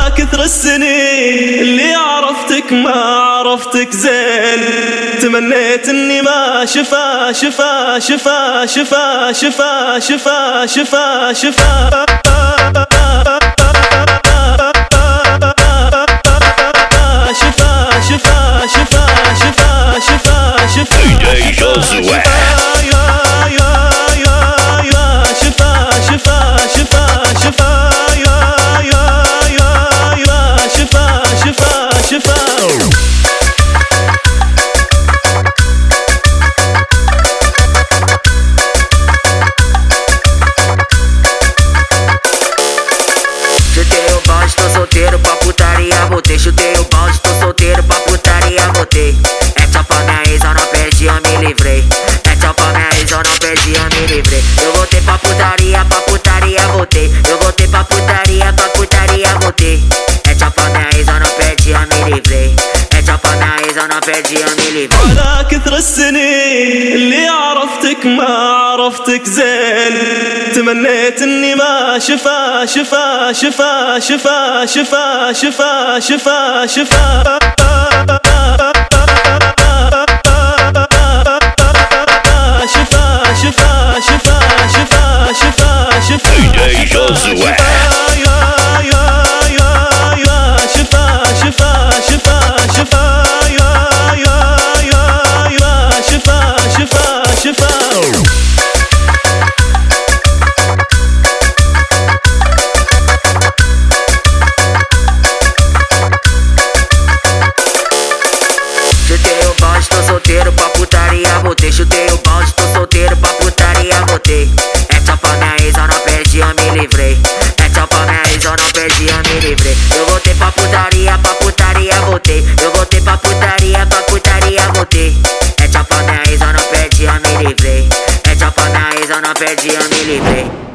على كثر السنين اللي عرفتك ما عرفتك زين، تمنيت اني ما شفا شفا شفا شفا شفا شفا شفا شفا DJ Josué. Chutei o balde, tô solteiro pra putaria, voltei. Chutei o balde, tô solteiro pra putaria, voltei. É tchau pra minha ex, eu não perdi, eu me livrei. É tchau pra minha ex, eu não perdi, eu me livrei. Eu voltei pra putaria, voltei. Eu voltei pra putaria, voltei. É tchau pra minha ex, eu não perdi, eu me livrei. É tchau pra minha ex, eu não perdi, eu me livrei. على كثر السنين اللي عرفتك ما عرفتك زين، تمنيت اني ما شفا شفا شفا شفا شفا شفا شفا شفا DJ Josué. Chutei o balde, tô solteiro pra putaria, voltei. Chutei o balde, tô solteiro pra putaria, voltei. É tchau pra minha ex, eu não perdi, eu me livrei. É tchau pra minha ex, eu não perdi, eu me livrei. Eu voltei pra putaria, voltei. Eu voltei pra putaria, voltei. É tchau pra minha ex, eu não perdi, eu me livrei. É tchau pra minha ex, eu não perdi, eu me livrei.